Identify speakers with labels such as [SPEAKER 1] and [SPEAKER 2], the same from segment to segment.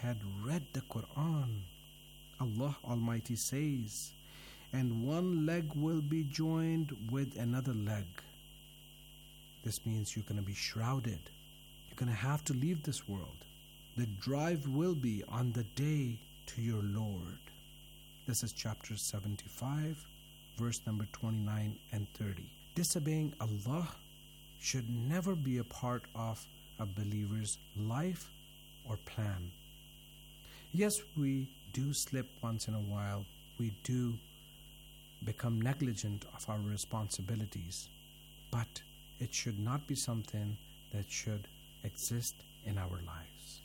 [SPEAKER 1] had read the Quran. Allah Almighty says, and one leg will be joined with another leg. This means you're going to be shrouded. You're going to have to leave this world. The drive will be on the day to your Lord. This is chapter 75, verse number 29 and 30. Disobeying Allah should never be a part of a believer's life or plan. Yes, we do slip once in a while. We do become negligent of our responsibilities. But it should not be something that should exist in our lives.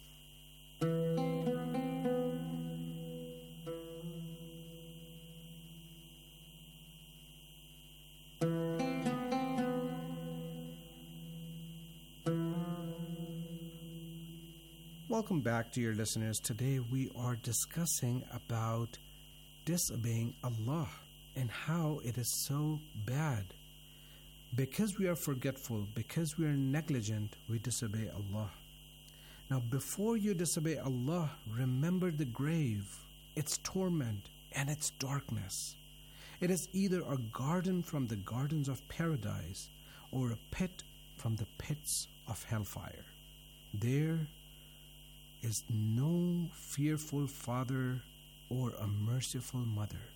[SPEAKER 1] Welcome back, dear listeners. Today we are discussing about disobeying Allah and how it is so bad. Because we are forgetful, because we are negligent, we disobey Allah. Now, before you disobey Allah, remember the grave, its torment, and its darkness. It is either a garden from the gardens of paradise or a pit from the pits of hellfire. There is no fearful father or a merciful mother.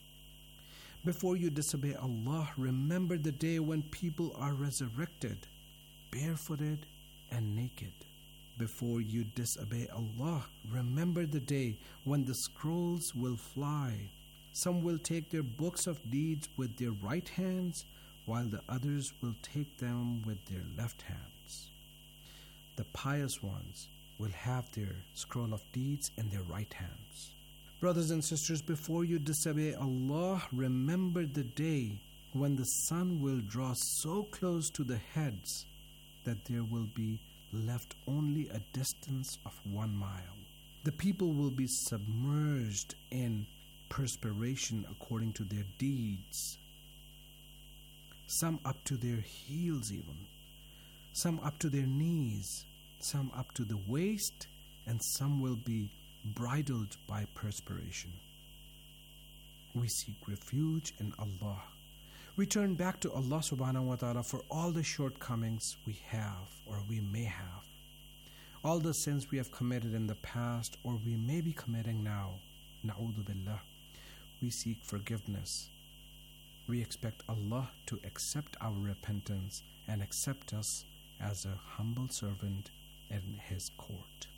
[SPEAKER 1] Before you disobey Allah, remember the day when people are resurrected, barefooted and naked. Before you disobey Allah, remember the day when the scrolls will fly. Some will take their books of deeds with their right hands, while the others will take them with their left hands. The pious ones will have their scroll of deeds in their right hands. Brothers and sisters, before you disobey Allah, remember the day when the sun will draw so close to the heads that there will be left only a distance of 1 mile. The people will be submerged in perspiration according to their deeds. Some up to their heels even. Some up to their knees. Some up to the waist. And some will be bridled by perspiration. We seek refuge in Allah. We turn back to Allah subhanahu wa ta'ala for all the shortcomings we have or we may have. All the sins we have committed in the past or we may be committing now. Na'udhu billah. We seek forgiveness. We expect Allah to accept our repentance and accept us as a humble servant in His court.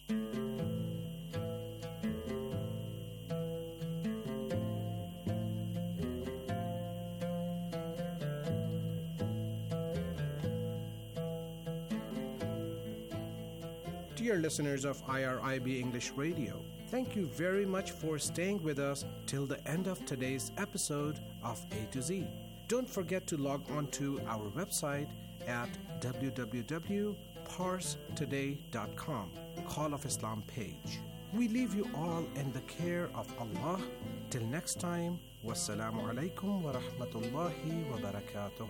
[SPEAKER 1] Dear listeners of IRIB English Radio, thank you very much for staying with us till the end of today's episode of A to Z. Don't forget to log on to our website at www.parstoday.com, Call of Islam page. We leave you all in the care of Allah. Till next time, wassalamu alaikum wa rahmatullahi wa barakatuh.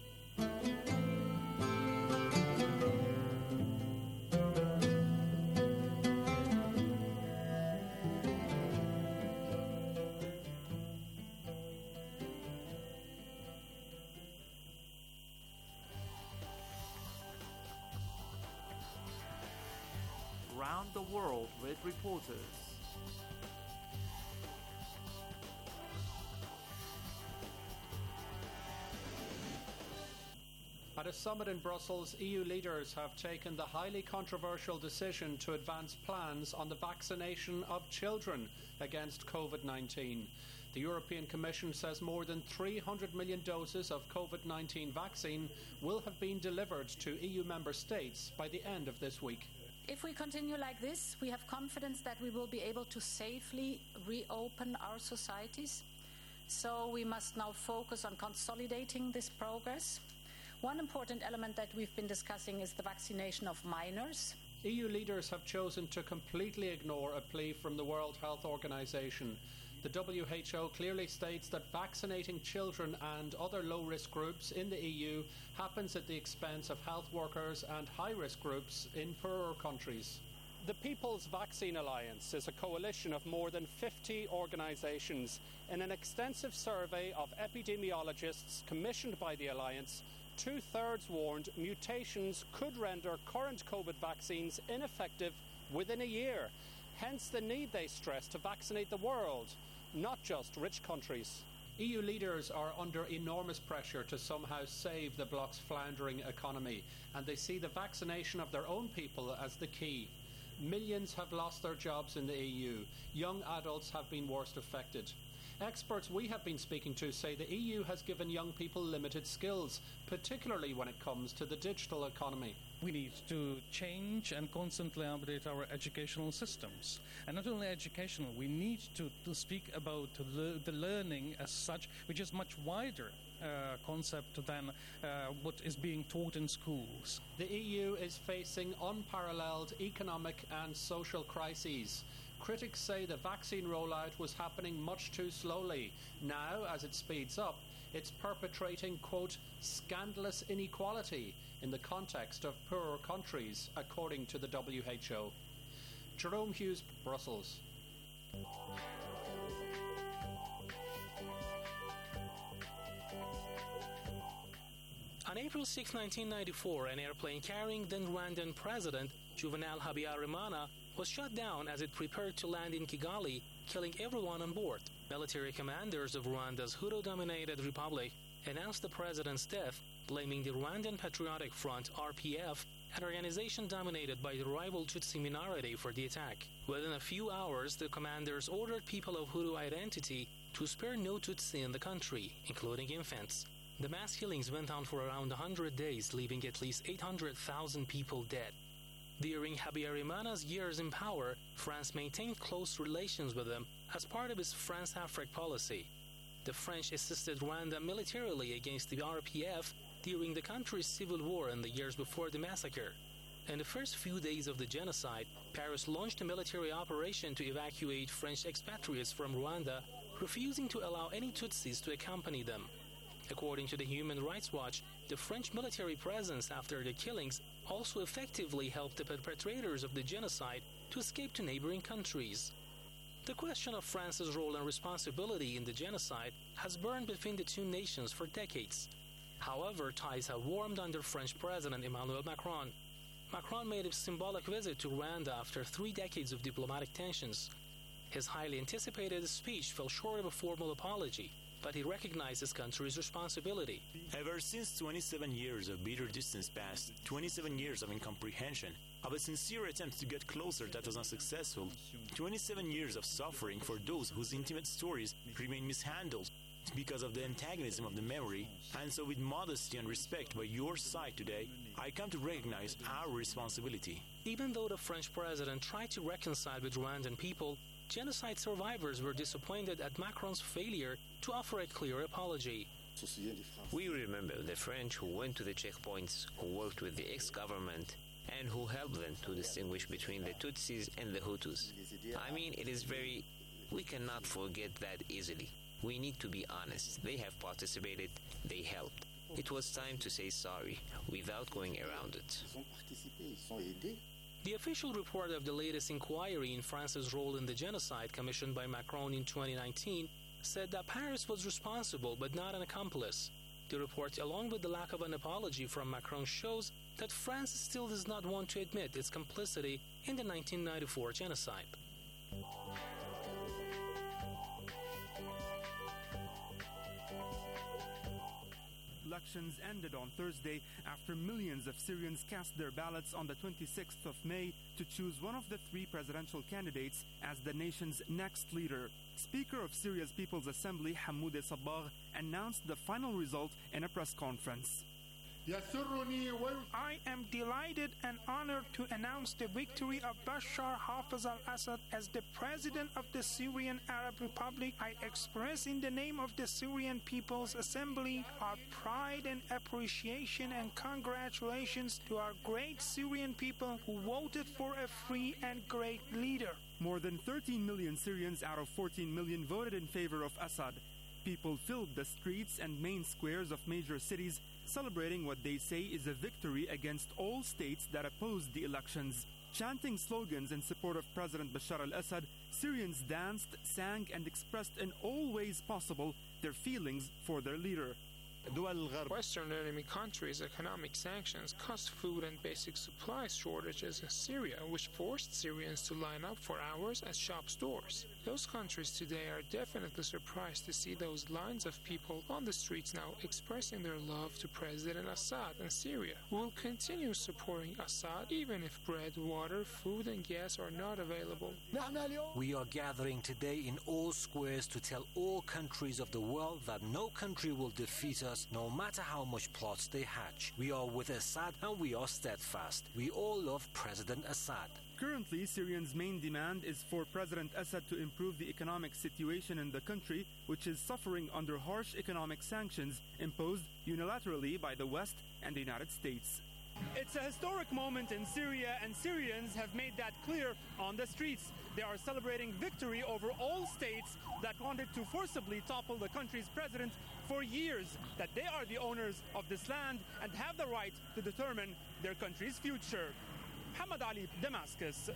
[SPEAKER 2] Round the world with reporters. At a summit in Brussels, EU leaders have taken the highly controversial decision to advance plans on the vaccination of children against COVID-19. The European Commission says more than 300 million doses of COVID-19 vaccine will have been delivered to EU member states by the end of this week.
[SPEAKER 3] If we continue like this, we have confidence that we will be able to safely reopen our societies. So we must now focus on consolidating this progress. One important element that we've been discussing is the vaccination of minors.
[SPEAKER 2] EU leaders have chosen to completely ignore a plea from the World Health Organization. The WHO clearly states that vaccinating children and other low-risk groups in the EU happens at the expense of health workers and high-risk groups in poorer countries. The People's Vaccine Alliance is a coalition of more than 50 organisations. In an extensive survey of epidemiologists commissioned by the Alliance, 2/3 warned mutations could render current COVID vaccines ineffective within a year. Hence the need, they stress, to vaccinate the world, not just rich countries. EU leaders are under enormous pressure to somehow save the bloc's floundering economy, and they see the vaccination of their own people as the key. Millions have lost their jobs in the EU. Young adults have been worst affected. Experts we have been speaking to say the EU has given young people limited skills, particularly when it comes to the digital economy.
[SPEAKER 4] We need to change and constantly update our educational systems. And not only educational, we need to speak about the learning as such, which is much wider concept than what is being taught in schools.
[SPEAKER 2] The EU is facing unparalleled economic and social crises. Critics say the vaccine rollout was happening much too slowly. Now, as it speeds up, it's perpetrating, quote, scandalous inequality in the context of poorer countries, according to the WHO. Jerome Hughes, Brussels.
[SPEAKER 5] On April 6, 1994, an airplane carrying then Rwandan President Juvenal Habyarimana was shot down as it prepared to land in Kigali, killing everyone on board. Military commanders of Rwanda's Hutu-dominated republic announced the president's death, blaming the Rwandan Patriotic Front, RPF, an organization dominated by the rival Tutsi minority, for the attack. Within a few hours, the commanders ordered people of Hutu identity to spare no Tutsi in the country, including infants. The mass killings went on for around 100 days, leaving at least 800,000 people dead. During Habyarimana's years in power, France maintained close relations with him as part of its France-Afrique policy. The French assisted Rwanda militarily against the RPF during the country's civil war in the years before the massacre. In the first few days of the genocide, Paris launched a military operation to evacuate French expatriates from Rwanda, refusing to allow any Tutsis to accompany them. According to the Human Rights Watch, the French military presence after the killings also effectively helped the perpetrators of the genocide to escape to neighboring countries. The question of France's role and responsibility in the genocide has burned between the two nations for decades. However, ties have warmed under French President Emmanuel Macron. Macron made a symbolic visit to Rwanda after 3 decades of diplomatic tensions. His highly anticipated speech fell short of a formal apology, but he recognized his country's responsibility.
[SPEAKER 6] Ever since 27 years of bitter distance passed, 27 years of incomprehension, of a sincere attempt to get closer that was unsuccessful, 27 years of suffering for those whose intimate stories remain mishandled because of the antagonism of the memory, and so with modesty and respect by your side today, I come to recognize our responsibility.
[SPEAKER 5] Even though the French president tried to reconcile with Rwandan people, genocide survivors were disappointed at Macron's failure to offer a clear apology.
[SPEAKER 7] We remember the French who went to the checkpoints, who worked with the ex-government, and who helped them to distinguish between the Tutsis and the Hutus. I mean, we cannot forget that easily. We need to be honest. They have participated, they helped. It was time to say sorry, without going around it.
[SPEAKER 5] The official report of the latest inquiry in France's role in the genocide commissioned by Macron in 2019 said that Paris was responsible but not an accomplice. The report, along with the lack of an apology from Macron, shows that France still does not want to admit its complicity in the 1994 genocide.
[SPEAKER 8] Elections ended on Thursday after millions of Syrians cast their ballots on the 26th of May to choose one of the 3 presidential candidates as the nation's next leader. Speaker of Syria's People's Assembly, Hamoudeh Sabbagh, announced the final result in a press conference.
[SPEAKER 9] I am delighted and honored to announce the victory of Bashar Hafez al-Assad as the President of the Syrian Arab Republic. I express in the name of the Syrian People's Assembly our pride and appreciation and congratulations to our great Syrian people who voted for a free and great leader.
[SPEAKER 8] More than 13 million Syrians out of 14 million voted in favor of Assad. People filled the streets and main squares of major cities, celebrating what they say is a victory against all states that opposed the elections. Chanting slogans in support of President Bashar al-Assad, Syrians danced, sang, and expressed in all ways possible their feelings for their leader.
[SPEAKER 9] Western enemy countries' economic sanctions caused food and basic supplies shortages in Syria, which forced Syrians to line up for hours at shop stores. Those countries today are definitely surprised to see those lines of people on the streets now expressing their love to President Assad and Syria. We will continue supporting Assad even if bread, water, food, and gas are not available.
[SPEAKER 10] We are gathering today in all squares to tell all countries of the world that no country will defeat us no matter how much plots they hatch. We are with Assad and we are steadfast. We all love President Assad.
[SPEAKER 8] Currently, Syrians' main demand is for President Assad to improve the economic situation in the country, which is suffering under harsh economic sanctions imposed unilaterally by the West and the United States. It's a historic moment in Syria, and Syrians have made that clear on the streets. They are celebrating victory over all states that wanted to forcibly topple the country's president for years, that they are the owners of this land and have the right to determine their country's future. Muhammad Ali, Damascus.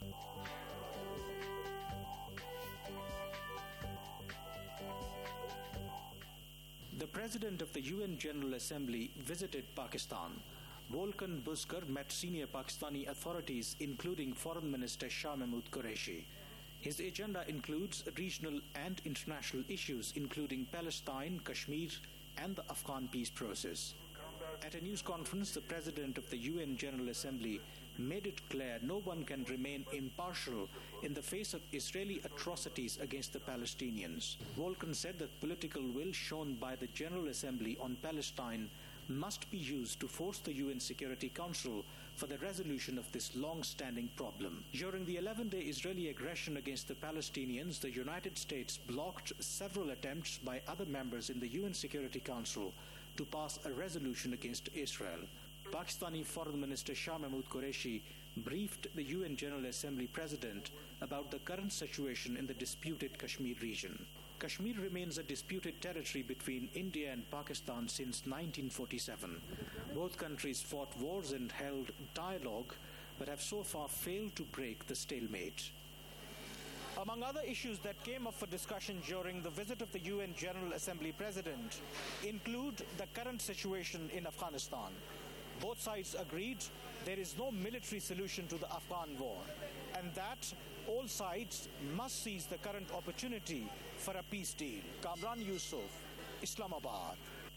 [SPEAKER 11] The President of the UN General Assembly visited Pakistan. Volkan Buzkar met senior Pakistani authorities, including Foreign Minister Shah Mahmood Qureshi. His agenda includes regional and international issues, including Palestine, Kashmir, and the Afghan peace process. At a news conference, the President of the UN General Assembly made it clear no one can remain impartial in the face of Israeli atrocities against the Palestinians. Volkan said that political will shown by the General Assembly on Palestine must be used to force the UN Security Council for the resolution of this long-standing problem. During the 11-day Israeli aggression against the Palestinians, the United States blocked several attempts by other members in the UN Security Council to pass a resolution against Israel. Pakistani Foreign Minister Shah Mahmood Qureshi briefed the UN General Assembly President about the current situation in the disputed Kashmir region. Kashmir remains a disputed territory between India and Pakistan since 1947. Both countries fought wars and held dialogue, but have so far failed to break the stalemate. Among other issues that came up for discussion during the visit of the UN General Assembly President include the current situation in Afghanistan. Both sides agreed there is no military solution to the Afghan war, and that all sides must seize the current opportunity for a peace deal. Kamran Yusuf, Islamabad.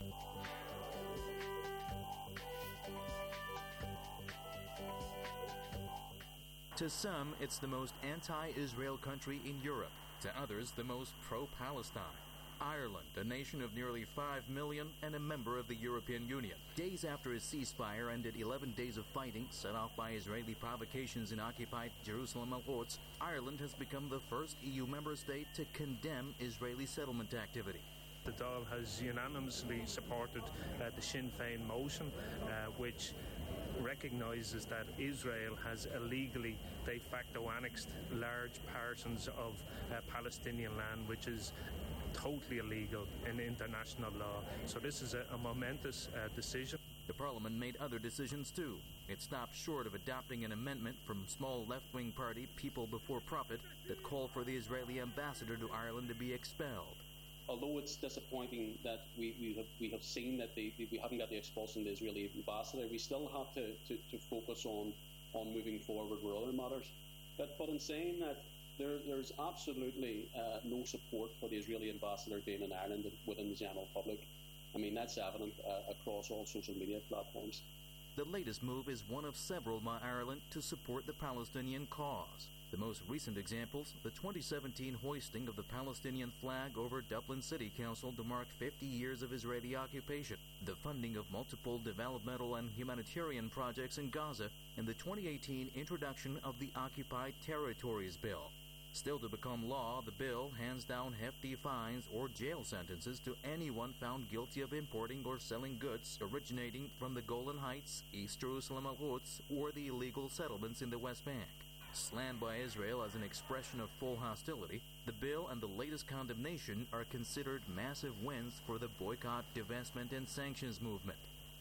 [SPEAKER 12] To some, it's the most anti-Israel country in Europe. To others, the most pro-Palestine. Ireland, a nation of nearly 5 million and a member of the European Union. Days after a ceasefire ended 11 days of fighting set off by Israeli provocations in occupied Jerusalem al-Quds, Ireland has become the first EU member state to condemn Israeli settlement activity.
[SPEAKER 13] The Dáil has unanimously supported the Sinn Féin motion, which recognises that Israel has illegally de facto annexed large portions of Palestinian land, which is totally illegal in international law. So this is a momentous decision.
[SPEAKER 12] The Parliament made other decisions too. It stopped short of adopting an amendment from small left-wing party People Before Profit that called for the Israeli ambassador to Ireland to be expelled.
[SPEAKER 14] Although it's disappointing that we have seen that we haven't got the expulsion of the Israeli ambassador, we still have to focus on moving forward with other matters. But in saying that, there's absolutely no support for the Israeli ambassador being in Ireland within the general public. I mean, that's evident across all social media platforms.
[SPEAKER 12] The latest move is one of several by Ireland to support the Palestinian cause. The most recent examples, the 2017 hoisting of the Palestinian flag over Dublin City Council to mark 50 years of Israeli occupation, the funding of multiple developmental and humanitarian projects in Gaza, and the 2018 introduction of the Occupied Territories Bill. Still to become law, the bill hands down hefty fines or jail sentences to anyone found guilty of importing or selling goods originating from the Golan Heights, East Jerusalem al-Quds, or the illegal settlements in the West Bank. Slammed by Israel as an expression of full hostility, the bill and the latest condemnation are considered massive wins for the boycott, divestment, and sanctions movement.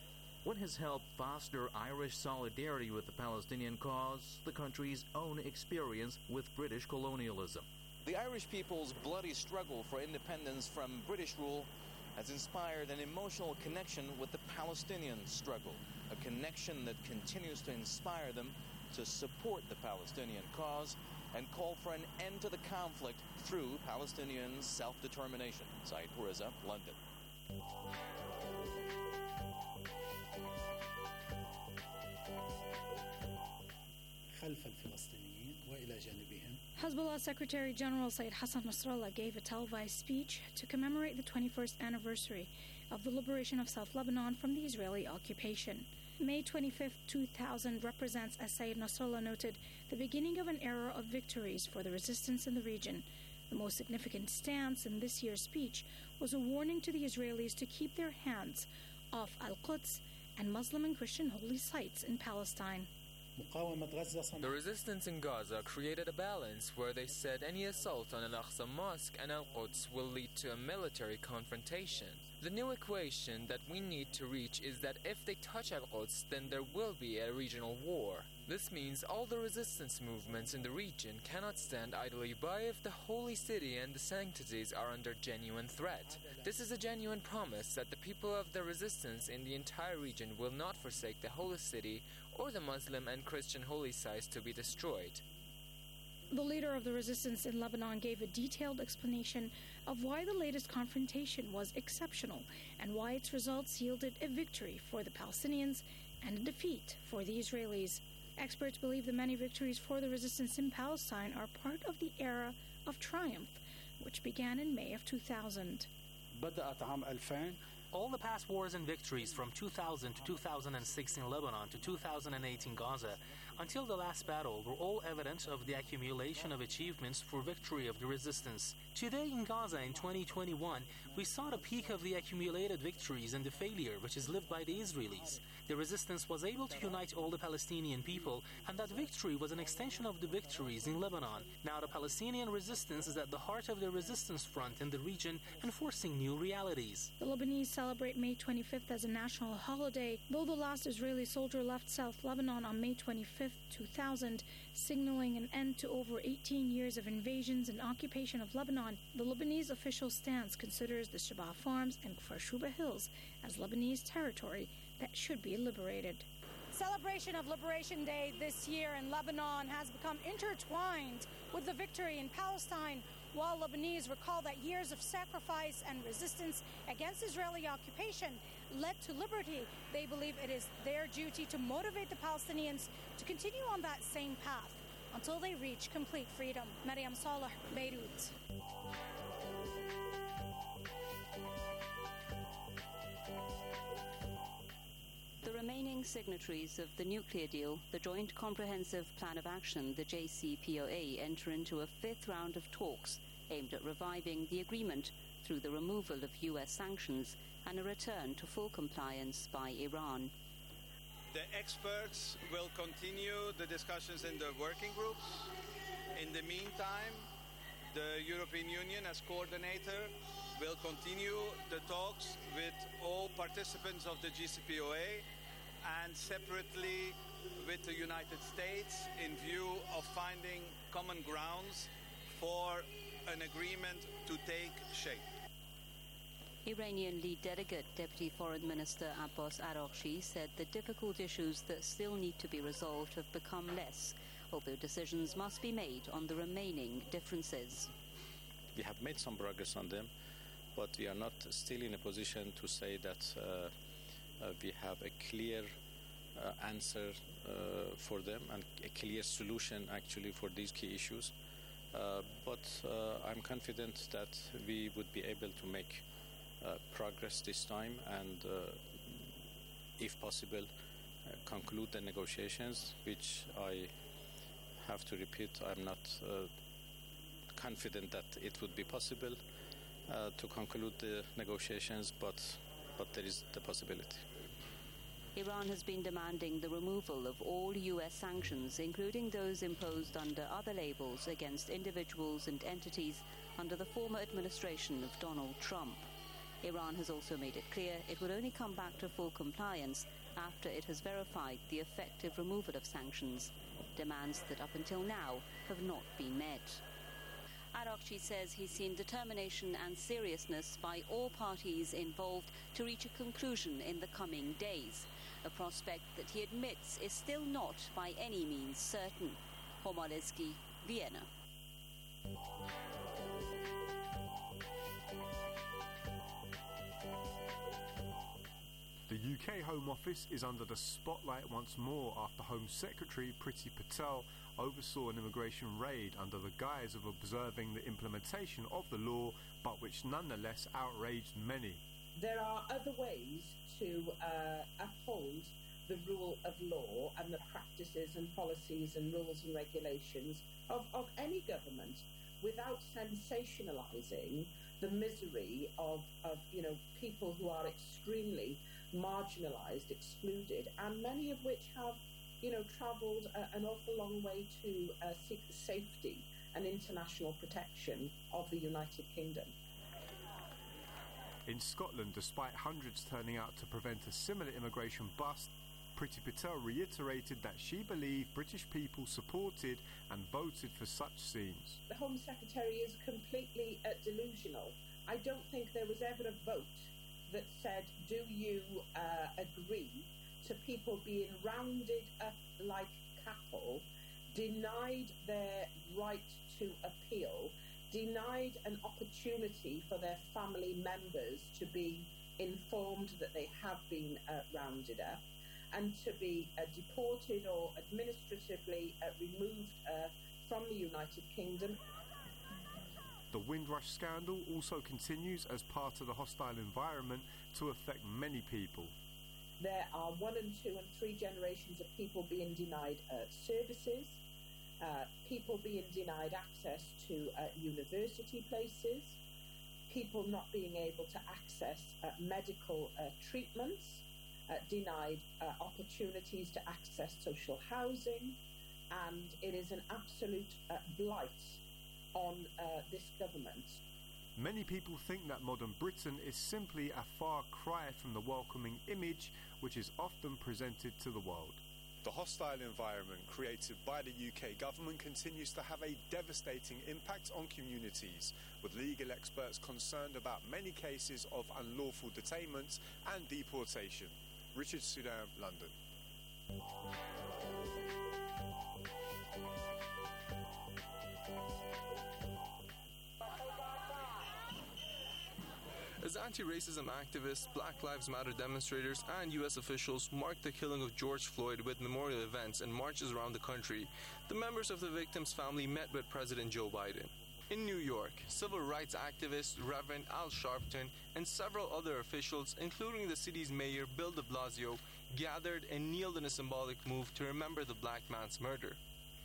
[SPEAKER 12] What has helped foster Irish solidarity with the Palestinian cause? The country's own experience with British colonialism.
[SPEAKER 15] The Irish people's bloody struggle for independence from British rule has inspired an emotional connection with the Palestinian struggle, a connection that continues to inspire them to support the Palestinian cause and call for an end to the conflict through Palestinian self-determination. Saeed Reza, London.
[SPEAKER 16] Hezbollah Secretary General Sayyid Hassan Nasrallah gave a televised speech to commemorate the 21st anniversary of the liberation of South Lebanon from the Israeli occupation. May 25, 2000 represents, as Sayyid Nasrallah noted, the beginning of an era of victories for the resistance in the region. The most significant stance in this year's speech was a warning to the Israelis to keep their hands off Al-Quds and Muslim and Christian holy sites in Palestine.
[SPEAKER 17] The resistance in Gaza created a balance where they said any assault on Al-Aqsa Mosque and Al-Quds will lead to a military confrontation. The new equation that we need to reach is that if they touch Al-Quds, then there will be a regional war. This means all the resistance movements in the region cannot stand idly by if the holy city and the sanctities are under genuine threat. This is a genuine promise that the people of the resistance in the entire region will not forsake the holy city or the Muslim and Christian holy sites to be destroyed.
[SPEAKER 16] The leader of the resistance in Lebanon gave a detailed explanation of why the latest confrontation was exceptional and why its results yielded a victory for the Palestinians and a defeat for the Israelis. Experts believe the many victories for the resistance in Palestine are part of the era of triumph, which began in May of 2000.
[SPEAKER 5] All the past wars and victories from 2000 to 2006 in Lebanon to 2008 in Gaza until the last battle were all evidence of the accumulation of achievements for victory of the resistance. Today in Gaza in 2021, we saw the peak of the accumulated victories and the failure which is lived by the Israelis. The resistance was able to unite all the Palestinian people, and that victory was an extension of the victories in Lebanon. Now the Palestinian resistance is at the heart of the resistance front in the region, enforcing new realities.
[SPEAKER 16] The Lebanese celebrate May 25th as a national holiday, though the last Israeli soldier left South Lebanon on May 25th, 2000, signaling an end to over 18 years of invasions and occupation of Lebanon. The Lebanese official stance considers the Shabaa Farms and Kfar Shuba Hills as Lebanese territory that should be liberated. Celebration of Liberation Day this year in Lebanon has become intertwined with the victory in Palestine. While Lebanese recall that years of sacrifice and resistance against Israeli occupation led to liberty, they believe it is their duty to motivate the Palestinians to continue on that same path until they reach complete freedom. Mariam Saleh, Beirut.
[SPEAKER 18] The remaining signatories of the nuclear deal, the Joint Comprehensive Plan of Action, the JCPOA, enter into a fifth round of talks aimed at reviving the agreement through the removal of U.S. sanctions and a return to full compliance by Iran.
[SPEAKER 19] The experts will continue the discussions in the working groups. In the meantime, the European Union as coordinator will continue the talks with all participants of the JCPOA and separately with the United States in view of finding common grounds for an agreement to take shape.
[SPEAKER 18] Iranian lead delegate Deputy Foreign Minister Abbas Araghchi said the difficult issues that still need to be resolved have become less, although decisions must be made on the remaining differences.
[SPEAKER 20] We have made some progress on them, but we are not still in a position to say that we have a clear answer for them and a clear solution actually for these key issues. But I'm confident that we would be able to make progress this time and, if possible, conclude the negotiations, which I have to repeat, I'm not confident that it would be possible to conclude the negotiations, but there is the possibility.
[SPEAKER 18] Iran has been demanding the removal of all U.S. sanctions, including those imposed under other labels against individuals and entities under the former administration of Donald Trump. Iran has also made it clear it would only come back to full compliance after it has verified the effective removal of sanctions, demands that up until now have not been met. Arakchi says he's seen determination and seriousness by all parties involved to reach a conclusion in the coming days, a prospect that he admits is still not by any means certain. Homaleski, Vienna.
[SPEAKER 21] The UK Home Office is under the spotlight once more after Home Secretary Priti Patel oversaw an immigration raid under the guise of observing the implementation of the law, but which nonetheless outraged many.
[SPEAKER 22] There are other ways to uphold the rule of law and the practices and policies and rules and regulations of any government without sensationalising the misery of people who are extremely marginalised, excluded, and many of which have travelled an awful long way to seek the safety and international protection of the United Kingdom.
[SPEAKER 21] In Scotland, despite hundreds turning out to prevent a similar immigration bust, Priti Patel reiterated that she believed British people supported and voted for such scenes.
[SPEAKER 22] The Home Secretary is completely delusional. I don't think there was ever a vote that said, do you agree to people being rounded up like cattle, denied their right to appeal, denied an opportunity for their family members to be informed that they have been rounded up, and to be deported or administratively removed from the United Kingdom.
[SPEAKER 21] The Windrush scandal also continues as part of the hostile environment to affect many people.
[SPEAKER 22] There are 1 and 2 and 3 generations of people being denied services, people being denied access to university places, people not being able to access medical treatments, denied opportunities to access social housing, and it is an absolute blight on this government.
[SPEAKER 21] Many people think that modern Britain is simply a far cry from the welcoming image which is often presented to the world. The hostile environment created by the UK government continues to have a devastating impact on communities, with legal experts concerned about many cases of unlawful detainment and deportation. Richard Sudan, London.
[SPEAKER 23] As anti-racism activists, Black Lives Matter demonstrators, and U.S. officials marked the killing of George Floyd with memorial events and marches around the country, the members of the victim's family met with President Joe Biden. In New York, civil rights activist Reverend Al Sharpton and several other officials, including the city's mayor Bill de Blasio, gathered and kneeled in a symbolic move to remember the black man's murder.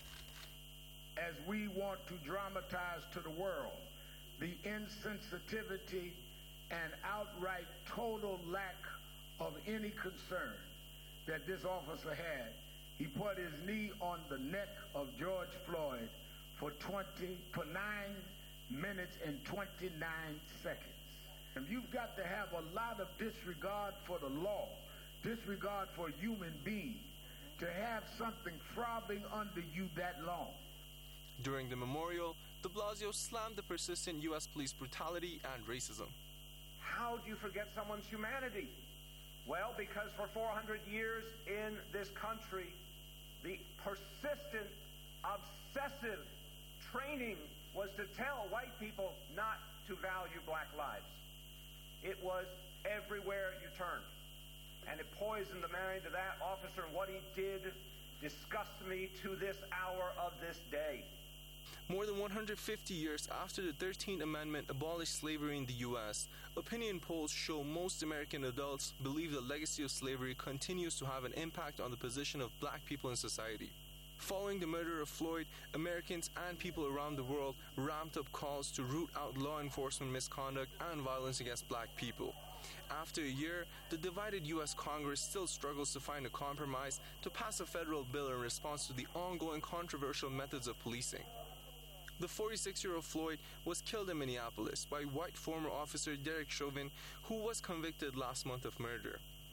[SPEAKER 24] As we want to dramatize to the world the insensitivity and outright total lack of any concern that this officer had, he put his knee on the neck of George Floyd for 9 minutes and 29 seconds. And you've got to have a lot of disregard for the law, disregard for a human being, to have something throbbing under you that long.
[SPEAKER 23] During the memorial, de Blasio slammed the persistent U.S. police brutality and racism.
[SPEAKER 25] How do you forget someone's humanity? Well, because for 400 years in this country, the persistent, obsessive training was to tell white people not to value black lives. It was everywhere you turned. And it poisoned the mind of that officer, and what he did disgusts me to this hour of this day.
[SPEAKER 23] More than 150 years after the 13th Amendment abolished slavery in the U.S., opinion polls show most American adults believe the legacy of slavery continues to have an impact on the position of black people in society. Following the murder of Floyd, Americans and people around the world ramped up calls to root out law enforcement misconduct and violence against black people. After a year, the divided U.S. Congress still struggles to find a compromise to pass a federal bill in response to the ongoing controversial methods of policing. The 46-year-old Floyd was killed in Minneapolis by white former officer Derek Chauvin, who was convicted last month of murder.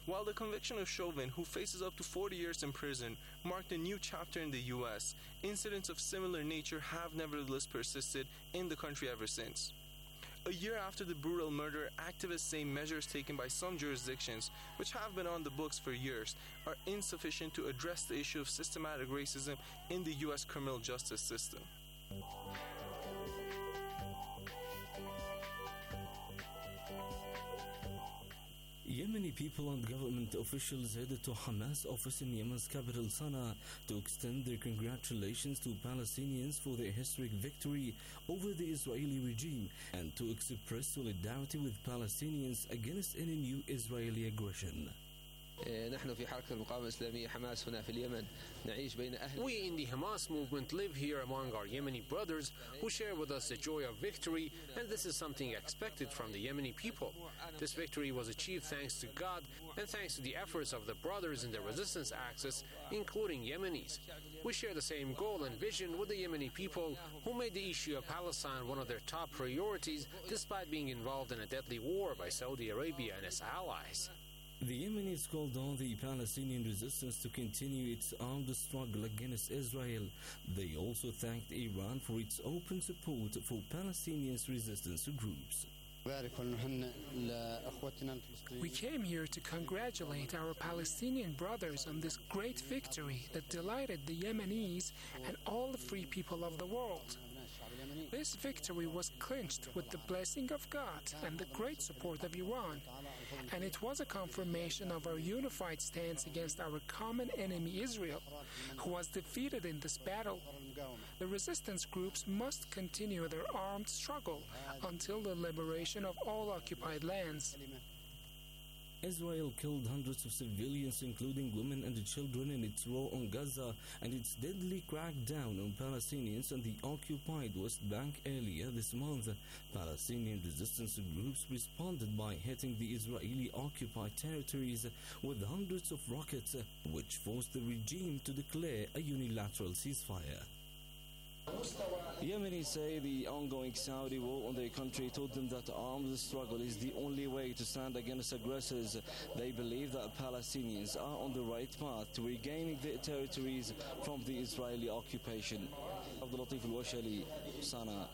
[SPEAKER 23] While the conviction of Chauvin, who faces up to 40 years in prison, marked a new chapter in the U.S., incidents of similar nature have nevertheless persisted in the country ever since. A year after the brutal murder, activists say measures taken by some jurisdictions, which have been on the books for years, are insufficient to address the issue of systematic racism in the U.S. criminal justice system.
[SPEAKER 1] Yemeni people and government officials headed to Hamas office in Yemen's capital Sana'a to extend their congratulations to Palestinians for their historic victory over the Israeli regime and to express solidarity with Palestinians against any new Israeli aggression.
[SPEAKER 2] نحن في حركة المقاومة الإسلامية حماس هنا في اليمن نعيش بين أهل.
[SPEAKER 3] We in the Hamas movement live here among our Yemeni brothers who share with us the joy of victory, and this is something expected from the Yemeni people. This victory was achieved thanks to God and thanks to the efforts of the brothers in the resistance axis, including Yemenis. We share the same goal and vision with the Yemeni people who made the issue of Palestine one of their top priorities despite being involved in a deadly war by Saudi Arabia and its allies.
[SPEAKER 1] The Yemenis called on the Palestinian resistance to continue its armed struggle against Israel. They also thanked Iran for its open support for Palestinians' resistance groups.
[SPEAKER 9] We came here to congratulate our Palestinian brothers on this great victory that delighted the Yemenis and all the free people of the world. This victory was clinched with the blessing of God and the great support of Iran, and it was a confirmation of our unified stance against our common enemy Israel, who was defeated in this battle. The resistance groups must continue their armed struggle until the liberation of all occupied lands.
[SPEAKER 1] Israel killed hundreds of civilians, including women and children, in its war on Gaza and its deadly crackdown on Palestinians on the occupied West Bank earlier this month. Palestinian resistance groups responded by hitting the Israeli-occupied territories with hundreds of rockets, which forced the regime to declare a unilateral ceasefire. Yemenis say the ongoing Saudi war on their country taught them that armed struggle is the only way to stand against aggressors. They believe that Palestinians are on the right path to regaining their territories from the Israeli occupation. Abdul Latif Al-Washali, Sana'a.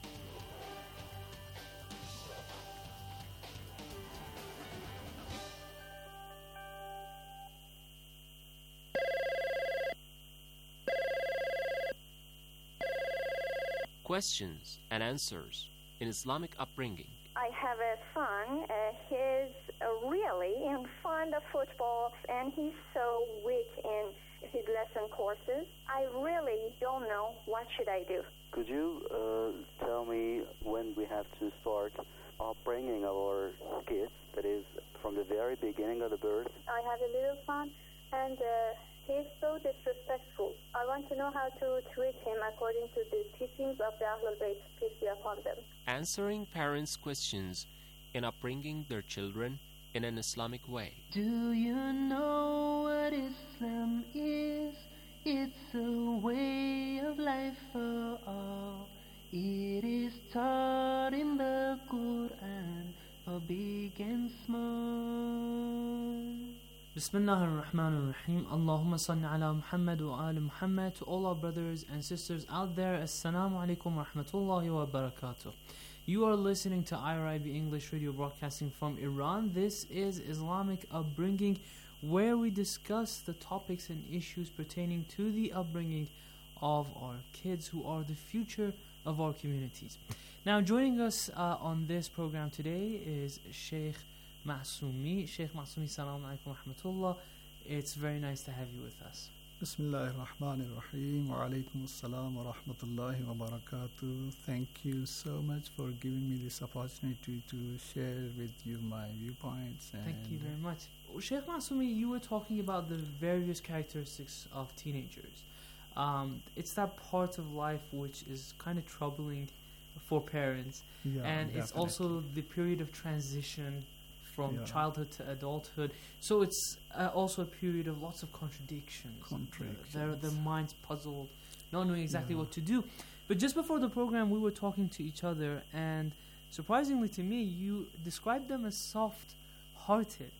[SPEAKER 4] Questions and answers in Islamic upbringing.
[SPEAKER 6] I have a son. He's really fond of football, and he's so weak in his lesson courses. I really don't know what should I do.
[SPEAKER 26] Could you tell me when we have to start upbringing our kids? That is, from the very beginning of the birth.
[SPEAKER 6] I have a little son, and he's so disrespectful. I want to know how to treat him according to the teachings of the Ahlul Bayt, peace be upon them.
[SPEAKER 4] Answering parents' questions in upbringing their children in an Islamic way.
[SPEAKER 27] Do you know what Islam is? It's a way of life for all. It is taught in the Quran for big and small.
[SPEAKER 28] Bismillah ar-Rahman ar-Rahim. Allahumma salli ala Muhammad wa ali Muhammad. To all our brothers and sisters out there, Assalamu alaikum wa rahmatullahi wa barakatuh. You are listening to IRIB English Radio, broadcasting from Iran. This is Islamic Upbringing, where we discuss the topics and issues pertaining to the upbringing of our kids, who are the future of our communities. Now, joining us on this program today is Sheikh Masoumi. Sheikh Masoumi, Assalamu alaikum wa rahmatullah. It's very nice to have you with us.
[SPEAKER 29] Bismillahir Rahmanir Rahim. Wa alaikum assalam wa rahmatullahi wa barakatuh. Thank you so much for giving me this opportunity to share with you my viewpoints.
[SPEAKER 28] Thank you very much. Sheikh Masoumi, you were talking about the various characteristics of teenagers. It's that part of life which is kind of troubling for parents.
[SPEAKER 29] Yeah,
[SPEAKER 28] and
[SPEAKER 29] definitely.
[SPEAKER 28] It's also the period of transition from childhood to adulthood. So it's also a period of lots of contradictions. Their minds puzzled, not knowing exactly what to do. But just before the program, we were talking to each other, and surprisingly to me, you described them as soft-hearted.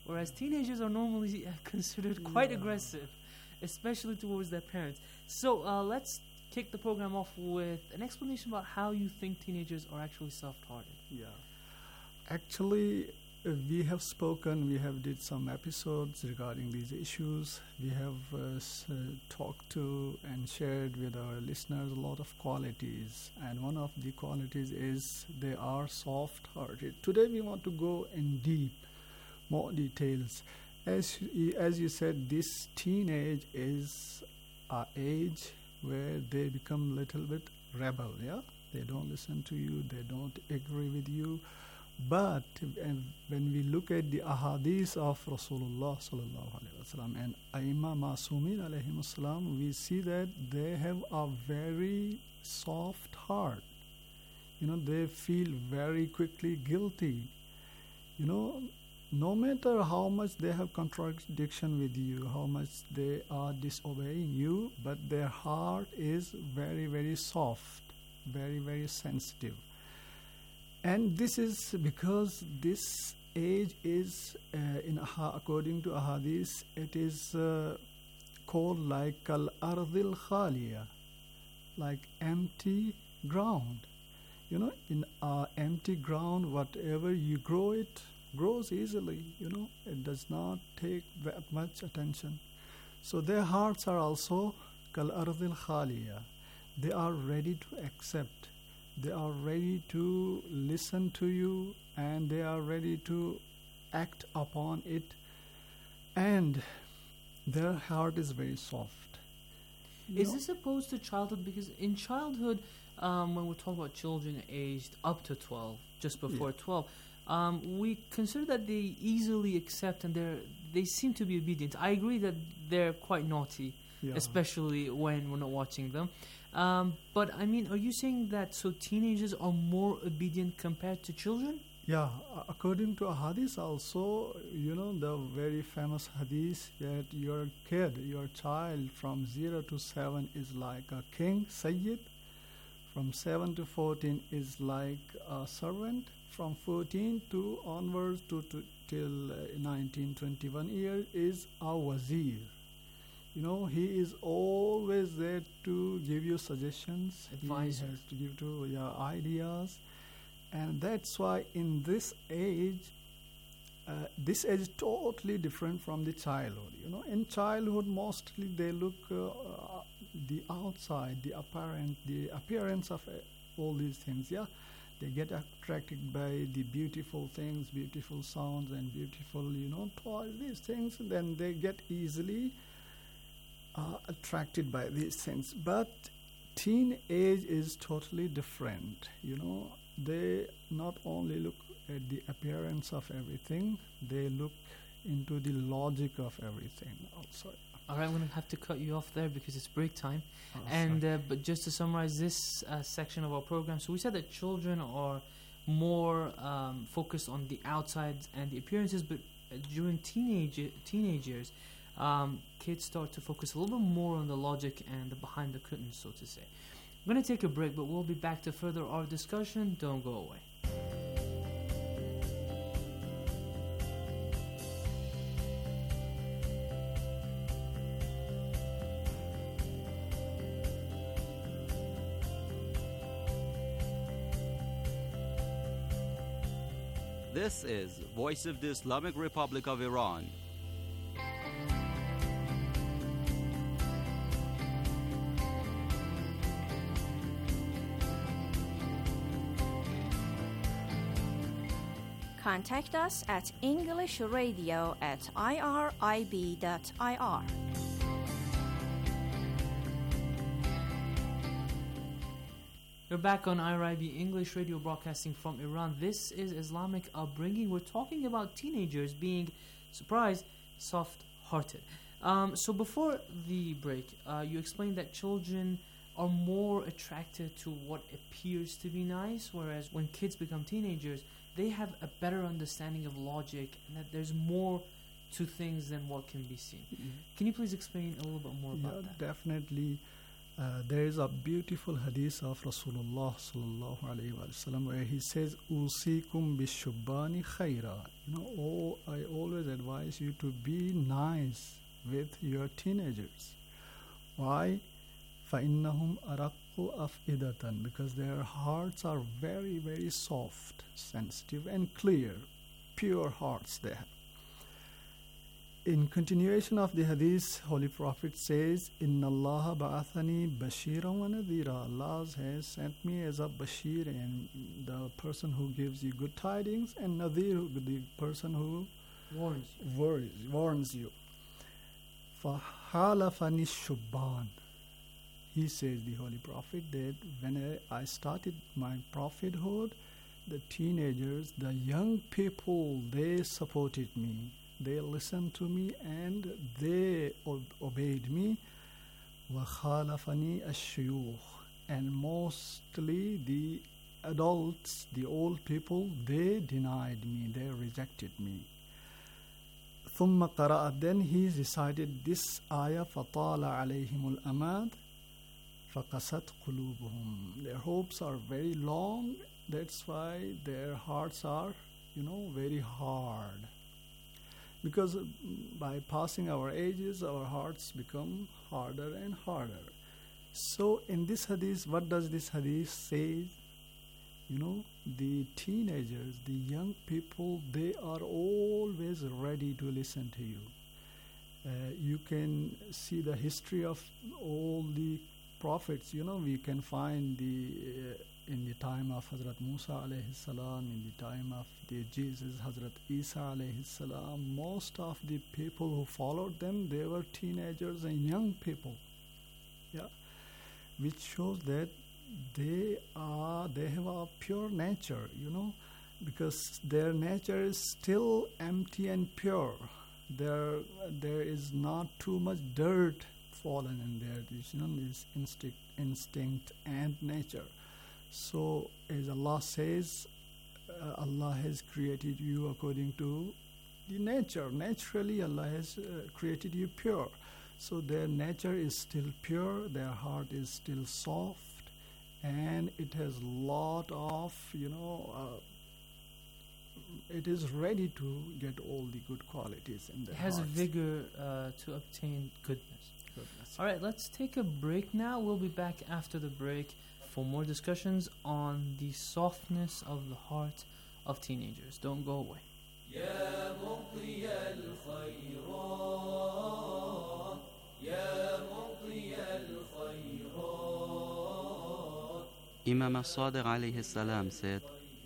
[SPEAKER 28] whereas teenagers are normally considered quite aggressive, especially towards their parents. So let's kick the program off with an explanation about how you think teenagers are actually soft-hearted.
[SPEAKER 29] Yeah. Actually, we have spoken, we have did some episodes regarding these issues. We have talked to and shared with our listeners a lot of qualities, and one of the qualities is they are soft-hearted. Today we want to go in deep, more details. As you said, this teenage is an age where they become a little bit rebel, yeah? They don't listen to you, they don't agree with you. But when we look at the ahadith of Rasulullah sallallahu alaihi wasallam and Aimma Masumin alayhim assalam, we see that they have a very soft heart. You know, they feel very quickly guilty. You know, no matter how much they have contradiction with you, how much they are disobeying you, but their heart is very, very soft, very, very sensitive. And this is because this age is, according to ahadith, it is called like al-ardil khaliya, like empty ground. You know, in empty ground, whatever you grow, it grows easily. You know, it does not take that much attention. So their hearts are also kal-ardil khaliya. They are ready to accept. They are ready to listen to you, and they are ready to act upon it, and their heart is very soft.
[SPEAKER 28] Is this opposed to childhood? Because in childhood, when we talk about children aged up to 12, just before 12, we consider that they easily accept and they seem to be obedient. I agree that they're quite naughty, especially when we're not watching them. But I mean, are you saying that so teenagers are more obedient compared to children?
[SPEAKER 29] Yeah, according to a hadith also, you know, the very famous hadith that your kid, your child from 0 to 7 is like a king, Sayyid. From 7 to 14 is like a servant. From 14 to onwards till 19, 21 years is a wazir. You know, he is always there to give you suggestions.
[SPEAKER 28] Advisor.
[SPEAKER 29] He has to give you ideas. And that's why in this age is totally different from the childhood. You know, in childhood, mostly they look the outside, the appearance of all these things, yeah. They get attracted by the beautiful things, beautiful sounds, and beautiful, you know, toys, these things. Then they get easily attracted by these things. But teenage is totally different. You know, they not only look at the appearance of everything, they look into the logic of everything also.
[SPEAKER 28] All right, I'm going to have to cut you off there because it's break time.
[SPEAKER 29] Oh,
[SPEAKER 28] but just to summarize this section of our program, so we said that children are more focused on the outside and the appearances, but during teenage years, kids start to focus a little bit more on the logic and the behind the curtain, so to say. I'm going to take a break, but we'll be back to further our discussion. Don't go away.
[SPEAKER 7] This is Voice of the Islamic Republic of Iran.
[SPEAKER 8] Contact us at englishradio@irib.ir.
[SPEAKER 28] We're back on IRIB English Radio, broadcasting from Iran. This is Islamic Upbringing. We're talking about teenagers being, surprise, soft-hearted. So before the break, you explained that children are more attracted to what appears to be nice, whereas when kids become teenagers, they have a better understanding of logic and that there's more to things than what can be seen. Mm-hmm. Can you please explain a little bit more about that?
[SPEAKER 29] Definitely. There is a beautiful hadith of Rasulullah sallallahu alaihi wasallam where he says, "Usikum bishubbani khaira." I always advise you to be nice with your teenagers. Why? فَإِنَّهُمْ أَرَقُّ أَفْئِدَةً, because their hearts are very, very soft, sensitive, and clear, pure hearts they have. In continuation of the hadith, Holy Prophet says, "Inna Allah ba'athani bashiran wa nadhira." Allah has sent me as a bashir, and the person who gives you good tidings, and nadhir, the person who warns you. فَحَالَفَنِي الشُّبَّانِ. He says, the Holy Prophet, that when I started my prophethood, the teenagers, the young people, they supported me. They listened to me and they obeyed me. وَخَالَفَنِي الشُّيُوخ. And mostly the adults, the old people, they denied me, they rejected me. ثُمَّ قَرَأَ. Then he recited this ayah, فَطَالَ عَلَيْهِمُ الْأَمَادِ فَقَسَتْ قُلُوبُهُمْ. Their hopes are very long, that's why their hearts are, very hard. Because by passing our ages, our hearts become harder and harder. So in this hadith, what does this hadith say? The teenagers, the young people, they are always ready to listen to you. You can see the history of all the prophets. We can find in the time of Hazrat Musa alayhi salam, in the time of the Jesus, Hazrat Isa alayhi salam, most of the people who followed them, they were teenagers and young people. Which shows that they have a pure nature, because their nature is still empty and pure. There is not too much dirt fallen in there. This instinct and nature. So as Allah says, Allah has created you according to the nature. Naturally, Allah has created you pure. So their nature is still pure, their heart is still soft, and it has lot of, it is ready to get all the good qualities in their hearts.
[SPEAKER 28] It has a vigor to obtain goodness. All right, let's take a break now. We'll be back after the break for more discussions on the softness of the heart of teenagers. Don't go away. يا مضي الخيرات يا مضي الخيرات.
[SPEAKER 7] Imam al-Sadiq alayhi salam said,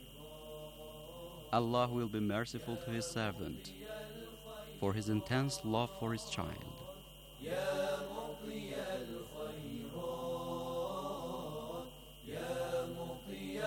[SPEAKER 7] Allah will be merciful to his servant for his intense love for his child.
[SPEAKER 28] يا مضي الخيرات يا مضي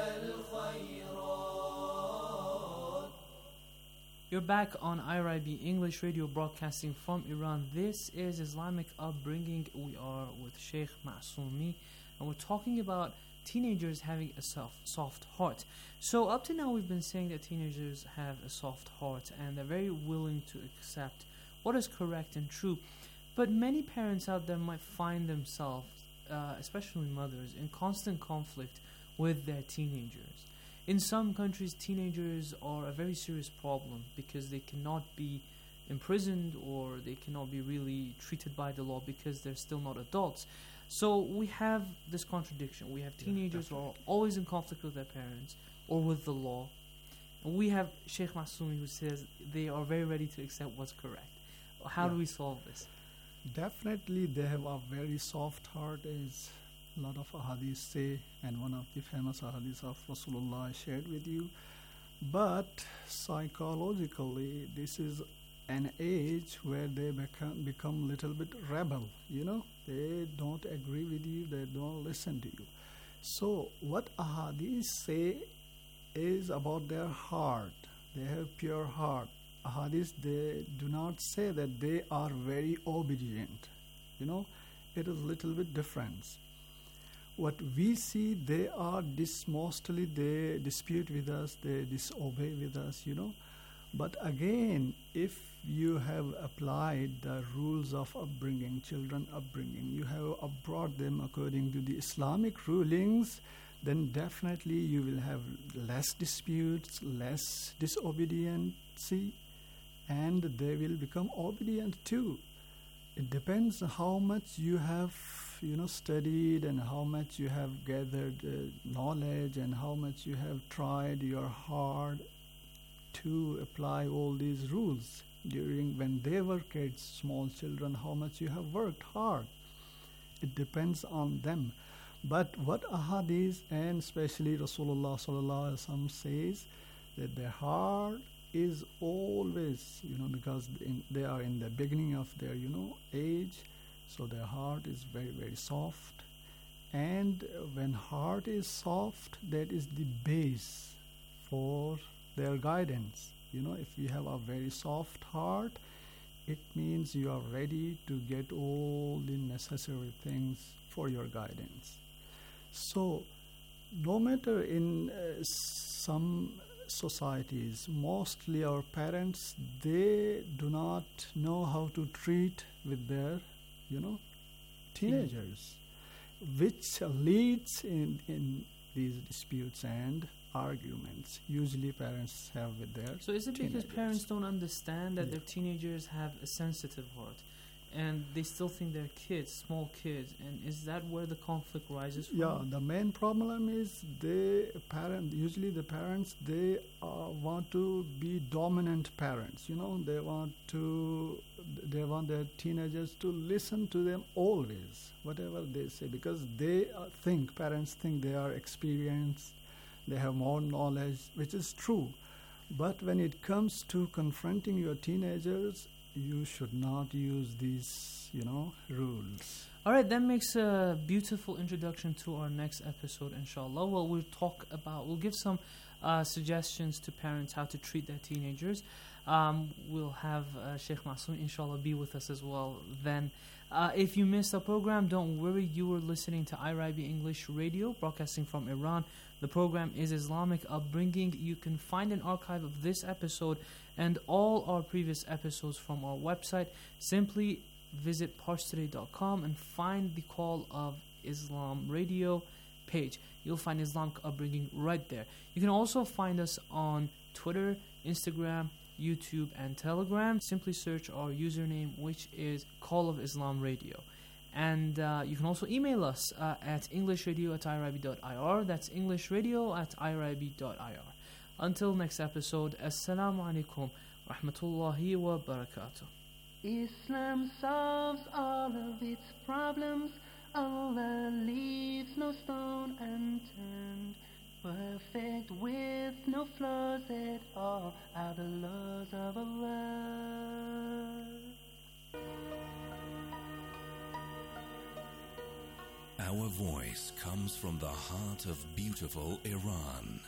[SPEAKER 28] الخيرات. You're back on IRIB English Radio, broadcasting from Iran. This is Islamic Upbringing. We are with Sheikh Ma'soumi, and we're talking about teenagers having a soft heart. So up to now we've been saying that teenagers have a soft heart and they're very willing to accept what is correct and true. But many parents out there might find themselves, especially mothers, in constant conflict with their teenagers. In some countries, teenagers are a very serious problem because they cannot be imprisoned or they cannot be really treated by the law because they're still not adults. So we have this contradiction. We have teenagers who are always in conflict with their parents or with the law. And we have Sheikh Ma'soumi who says they are very ready to accept what's correct. How do we solve this?
[SPEAKER 29] Definitely they have a very soft heart, as a lot of ahadith say, and one of the famous ahadith of Rasulullah I shared with you. But psychologically, this is an age where they become little bit rebel, They don't agree with you, they don't listen to you. So what ahadith say is about their heart. They have pure heart. Ahadith, they do not say that they are very obedient. It is a little bit different. What we see, they dispute with us, they disobey with us, But again, if you have applied the rules of children upbringing, you have brought them according to the Islamic rulings, then definitely you will have less disputes, less disobedience, and they will become obedient too. It depends how much you have studied, and how much you have gathered knowledge, and how much you have tried your hard to apply all these rules during when they were kids, small children, how much you have worked hard. It depends on them. But what ahadith and especially Rasulullah sallallahu alaihi wasallam says, that their heart is always, because they are in the beginning of their, age, so their heart is very, very soft. And when heart is soft, that is the base for their guidance. If you have a very soft heart, it means you are ready to get all the necessary things for your guidance. So, no matter in some societies, mostly our parents, they do not know how to treat with their, teenagers, which leads in these disputes and arguments usually parents have with their
[SPEAKER 28] So is it
[SPEAKER 29] teenagers.
[SPEAKER 28] because parents don't understand that their teenagers have a sensitive heart, and they still think they're kids, small kids, and is that where the conflict rises from?
[SPEAKER 29] Yeah, the main problem is usually the parents, they want to be dominant parents. They want their teenagers to listen to them always, whatever they say, because parents think they are experienced, they have more knowledge, which is true. But when it comes to confronting your teenagers, you should not use these, rules.
[SPEAKER 28] All right, that makes a beautiful introduction to our next episode, inshallah. Well, we'll give some suggestions to parents how to treat their teenagers. We'll have Sheikh Masoom, inshallah, be with us as well then. If you missed the program, don't worry. You were listening to IRIB English Radio, broadcasting from Iran. The program is Islamic Upbringing. You can find an archive of this episode and all our previous episodes from our website. Simply visit parstoday.com and find the Call of Islam Radio page. You'll find Islamic Upbringing right there. You can also find us on Twitter, Instagram, YouTube, and Telegram. Simply search our username, which is Call of Islam Radio. And you can also email us at englishradio@irib.ir. That's englishradio@irib.ir. Until next episode, Assalamu alaikum rahmatullahi wa barakatuh.
[SPEAKER 27] Islam solves all of its problems. Allah leaves no stone unturned. Perfect with no flaws at all are the laws of Allah.
[SPEAKER 5] Our voice comes from the heart of beautiful Iran.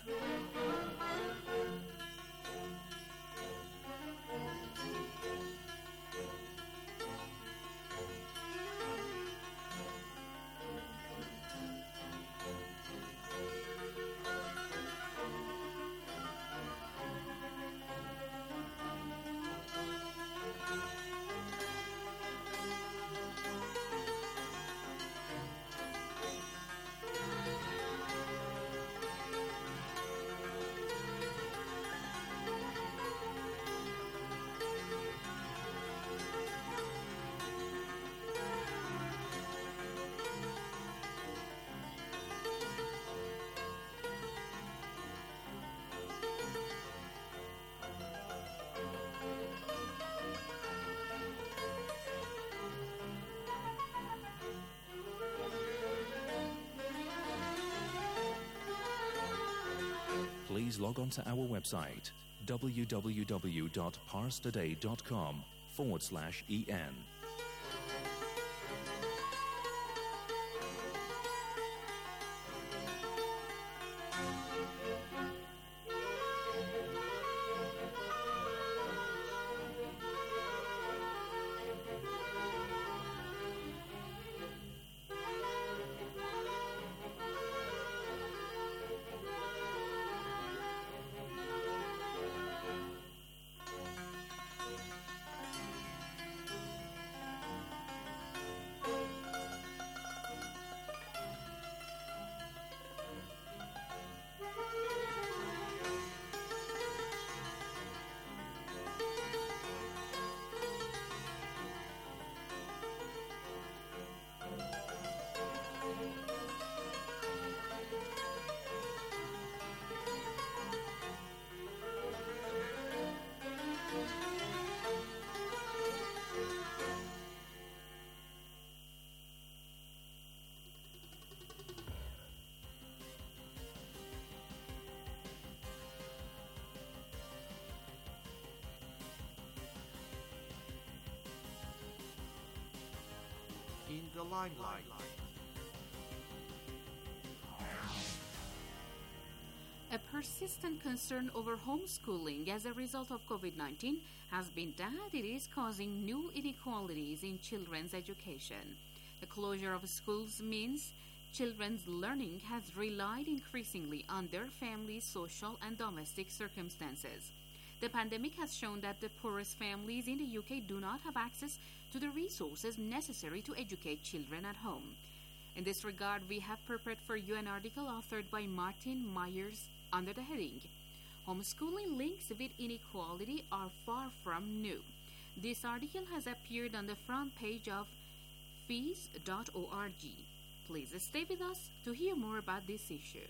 [SPEAKER 5] Please log on to our website www.parstoday.com/en.
[SPEAKER 10] the limelight.
[SPEAKER 11] A persistent concern over homeschooling as a result of COVID-19 has been that it is causing new inequalities in children's education. The closure of schools means children's learning has relied increasingly on their family's social and domestic circumstances. The pandemic has shown that the poorest families in the UK do not have access to the resources necessary to educate children at home. In this regard, we have prepared for you an article authored by Martin Myers under the heading, Homeschooling Links with Inequality Are Far From New. This article has appeared on the front page of fees.org. Please stay with us to hear more about this issue.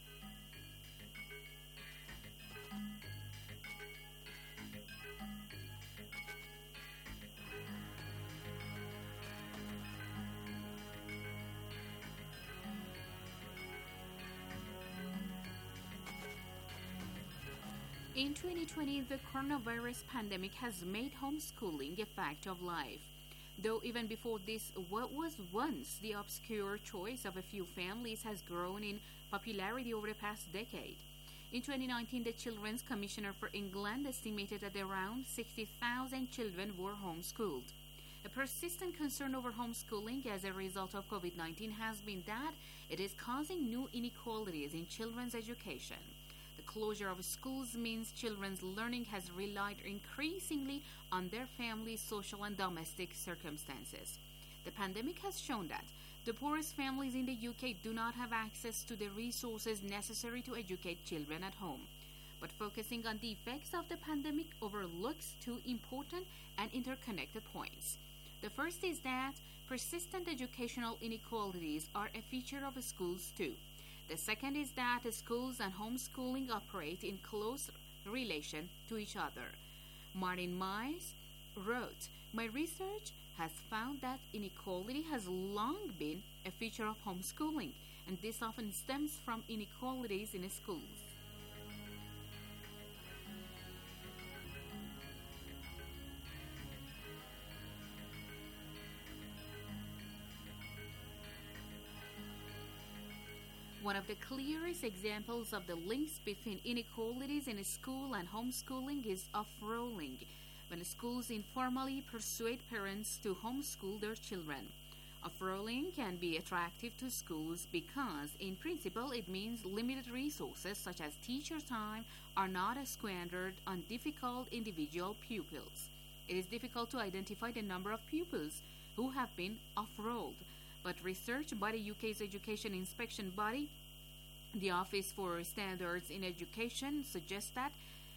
[SPEAKER 11] In 2020, the coronavirus pandemic has made homeschooling a fact of life. Though even before this, what was once the obscure choice of a few families has grown in popularity over the past decade. In 2019, the Children's Commissioner for England estimated that around 60,000 children were homeschooled. A persistent concern over homeschooling as a result of COVID-19 has been that it is causing new inequalities in children's education. The closure of schools means children's learning has relied increasingly on their family's social and domestic circumstances. The pandemic has shown that the poorest families in the UK do not have access to the resources necessary to educate children at home. But focusing on the effects of the pandemic overlooks two important and interconnected points. The first is that persistent educational inequalities are a feature of schools too. The second is that schools and homeschooling operate in close relation to each other. Martin Myers wrote, "My research has found that inequality has long been a feature of homeschooling, and this often stems from inequalities in schools." One of the clearest examples of the links between inequalities in school and homeschooling is off-rolling, when schools informally persuade parents to homeschool their children. Off-rolling can be attractive to schools because, in principle, it means limited resources such as teacher time are not squandered on difficult individual pupils. It is difficult to identify the number of pupils who have been off-rolled, but research by the UK's education inspection body, the Office for Standards in Education, suggests that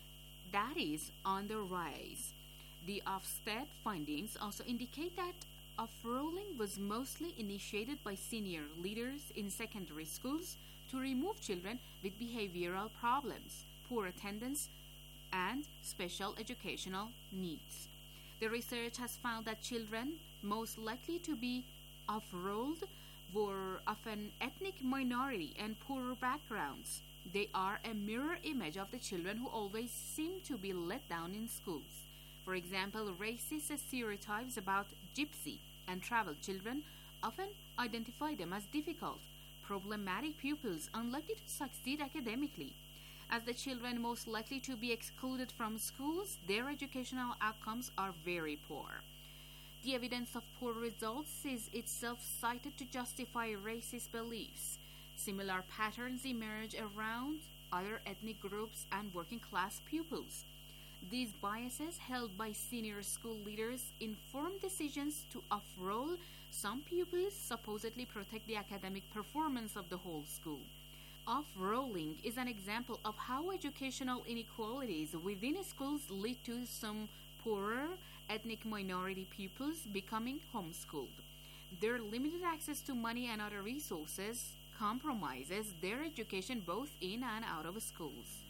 [SPEAKER 11] is on the rise. The Ofsted findings also indicate that off-rolling was mostly initiated by senior leaders in secondary schools to remove children with behavioral problems, poor attendance, and special educational needs. The research has found that children most likely to be off-rolled were of an ethnic minority and poorer backgrounds. They are a mirror image of the children who always seem to be let down in schools. For example, racist stereotypes about gypsy and travel children often identify them as difficult, problematic pupils unlikely to succeed academically. As the children most likely to be excluded from schools, their educational outcomes are very poor. The evidence of poor results is itself cited to justify racist beliefs. Similar patterns emerge around other ethnic groups and working-class pupils. These biases held by senior school leaders inform decisions to off-roll some pupils, supposedly protect the academic performance of the whole school. Off-rolling is an example of how educational inequalities within schools lead to some poorer ethnic minority pupils becoming homeschooled. Their limited access to money and other resources compromises their education both in and out of schools.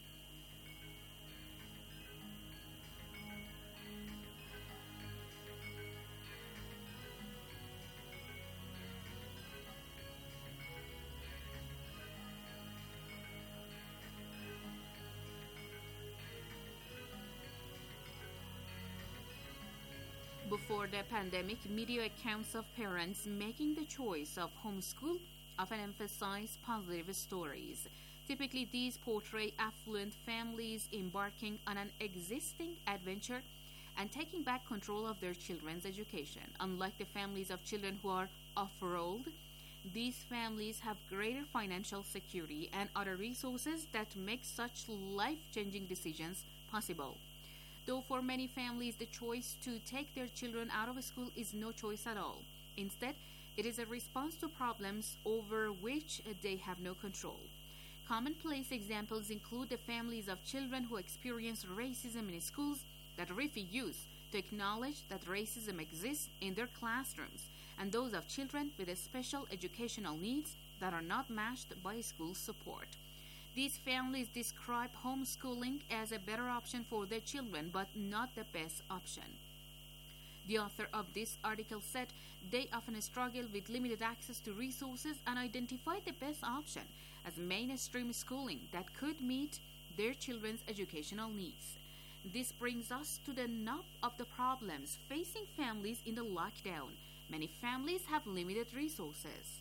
[SPEAKER 11] Before the pandemic, media accounts of parents making the choice of homeschool often emphasize positive stories. Typically, these portray affluent families embarking on an existing adventure and taking back control of their children's education. Unlike the families of children who are off-road, these families have greater financial security and other resources that make such life-changing decisions possible. Though for many families, the choice to take their children out of school is no choice at all. Instead, it is a response to problems over which they have no control. Commonplace examples include the families of children who experience racism in schools that refuse to acknowledge that racism exists in their classrooms, and those of children with special educational needs that are not matched by school support. These families describe homeschooling as a better option for their children, but not the best option. The author of this article said they often struggle with limited access to resources and identify the best option as mainstream schooling that could meet their children's educational needs. This brings us to the nub of the problems facing families in the lockdown. Many families have limited resources.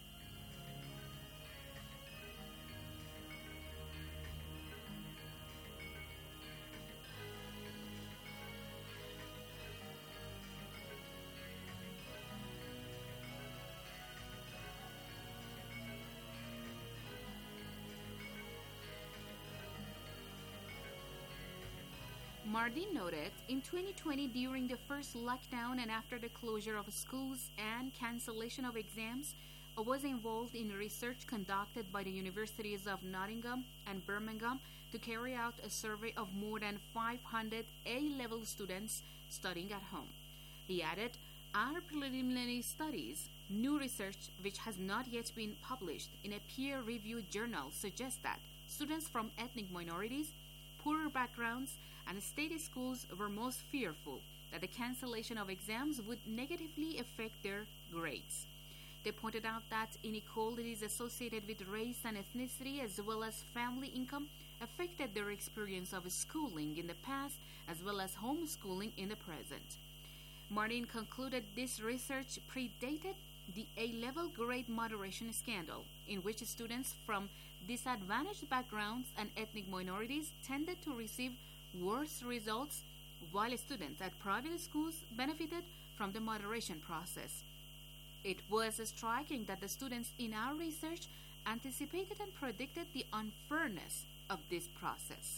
[SPEAKER 11] Mardin noted, in 2020, during the first lockdown and after the closure of schools and cancellation of exams, I was involved in research conducted by the Universities of Nottingham and Birmingham to carry out a survey of more than 500 A-level students studying at home. He added, our preliminary studies, new research which has not yet been published in a peer-reviewed journal, suggests that students from ethnic minorities, poorer backgrounds, and state schools were most fearful that the cancellation of exams would negatively affect their grades. They pointed out that inequalities associated with race and ethnicity as well as family income affected their experience of schooling in the past as well as homeschooling in the present. Martin concluded this research predated the A-level grade moderation scandal, in which students from disadvantaged backgrounds and ethnic minorities tended to receive worse results, while students at private schools benefited from the moderation process. It was striking that the students in our research anticipated and predicted the unfairness of this process.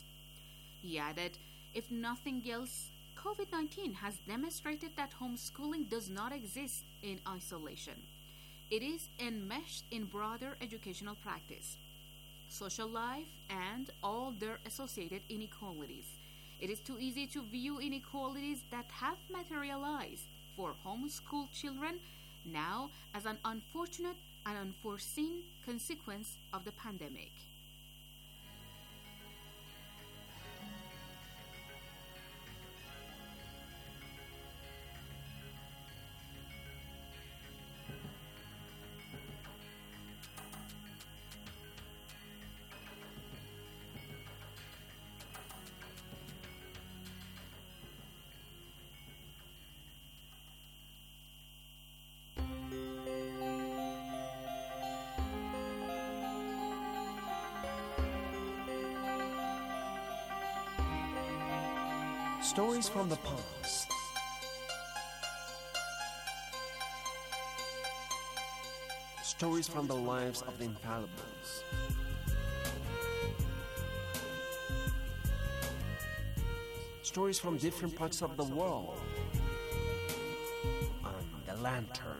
[SPEAKER 11] He added, if nothing else, COVID-19 has demonstrated that homeschooling does not exist in isolation. It is enmeshed in broader educational practice, social life, and all their associated inequalities. It is too easy to view inequalities that have materialized for homeschooled children now as an unfortunate and unforeseen consequence of the pandemic.
[SPEAKER 10] Stories from the past. Stories from the lives of the infallibles. Stories from different parts of the world. On The Lantern.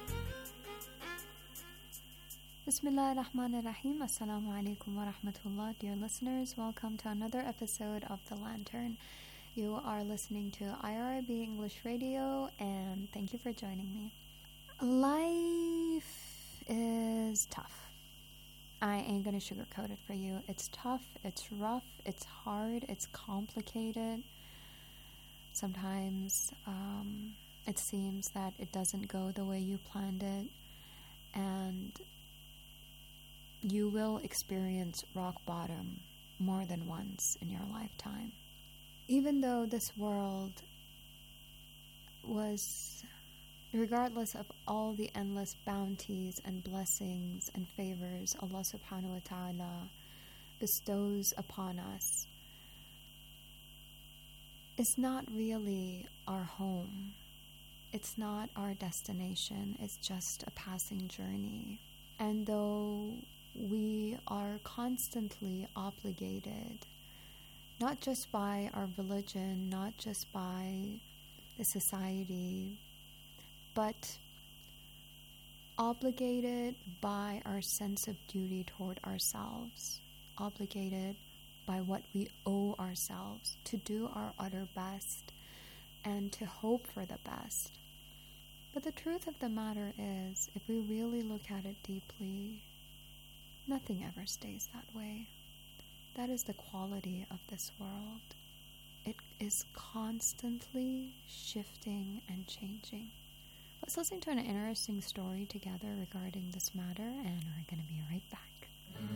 [SPEAKER 12] Bismillah ar-Rahman ar-Rahim. Assalamu alaikum wa rahmatullah. Dear listeners, welcome to another episode of The Lantern. You are listening to IRIB English Radio, and thank you for joining me. Life is tough. I ain't gonna sugarcoat it for you. It's tough, it's rough, it's hard, it's complicated. Sometimes it seems that it doesn't go the way you planned it, and you will experience rock bottom more than once in your lifetime. Even though this world was, regardless of all the endless bounties and blessings and favors Allah subhanahu wa ta'ala bestows upon us, it's not really our home. It's not our destination. It's just a passing journey. And though we are constantly obligated, not just by our religion, not just by the society, but obligated by our sense of duty toward ourselves, obligated by what we owe ourselves to do our utter best and to hope for the best. But the truth of the matter is, if we really look at it deeply, nothing ever stays that way. That is the quality of this world. It is constantly shifting and changing. Let's listen to an interesting story together regarding this matter, and we're going to be right back.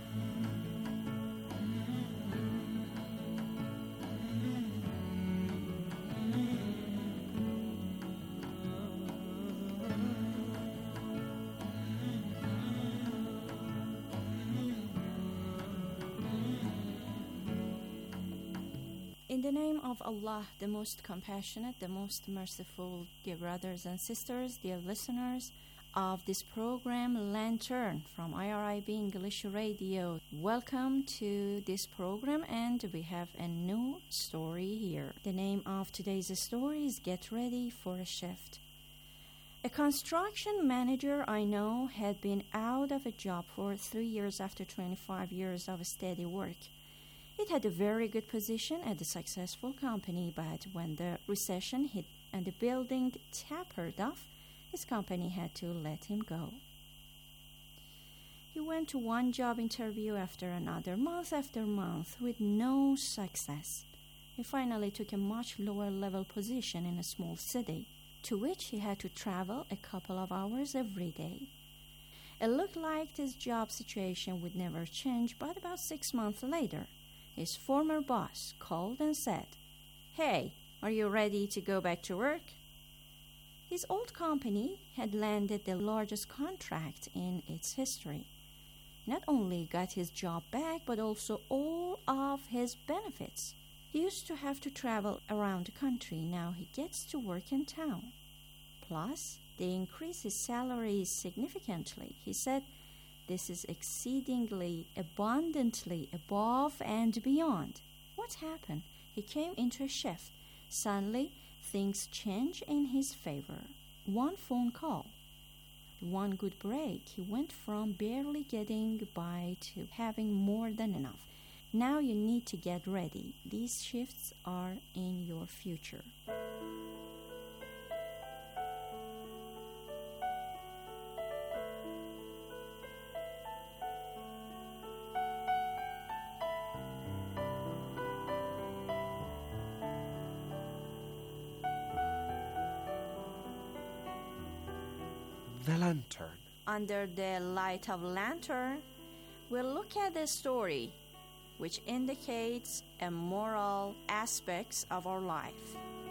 [SPEAKER 8] In the name of Allah, the most compassionate, the most merciful, dear brothers and sisters, dear listeners of this program, Lantern from IRIB English Radio. Welcome to this program, and we have a new story here. The name of today's story is Get Ready for a Shift. A construction manager I know had been out of a job for 3 years after 25 years of steady work. It had a very good position at a successful company, but when the recession hit and the building tapered off, his company had to let him go. He went to one job interview after another, month after month, with no success. He finally took a much lower level position in a small city, to which he had to travel a couple of hours every day. It looked like his job situation would never change, but about 6 months later, his former boss called and said, "Hey, are you ready to go back to work?" His old company had landed the largest contract in its history. Not only got his job back, but also all of his benefits. He used to have to travel around the country. Now he gets to work in town. Plus, they increased his salary significantly. He said, "This is exceedingly, abundantly above and beyond." What happened? He came into a shift. Suddenly, things changed in his favor. One phone call, one good break. He went from barely getting by to having more than enough. Now you need to get ready. These shifts are in your future.
[SPEAKER 10] The Lantern.
[SPEAKER 8] Under the light of lantern, we'll look at a story which indicates a moral aspects of our life.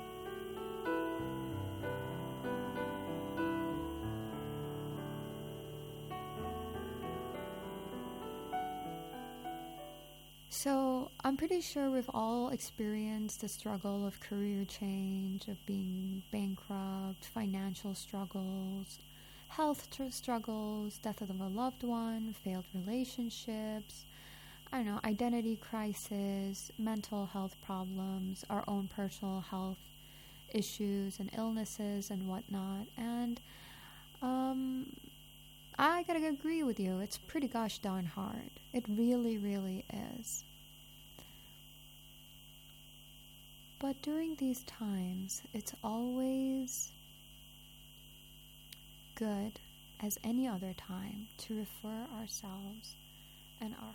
[SPEAKER 12] So, I'm pretty sure we've all experienced the struggle of career change, of being bankrupt, financial struggles, health struggles, death of a loved one, failed relationships, identity crisis, mental health problems, our own personal health issues and illnesses and whatnot. And I gotta agree with you, it's pretty gosh darn hard. It really, really is. But during these times, it's always good as any other time to refer ourselves and our